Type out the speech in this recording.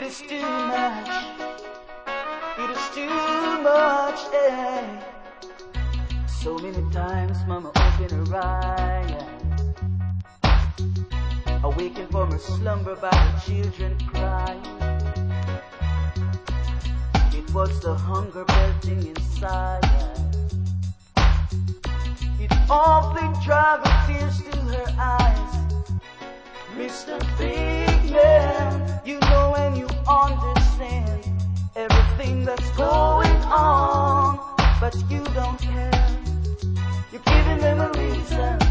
It is too much. It is too much, eh? So many times mama opened her eye, awakened from her slumber by her children crying. It was the hunger belting inside. It often drove tears to her eyes. Mr. Big Man, you know and you understand everything that's going on, but you don't care. You're giving them a reason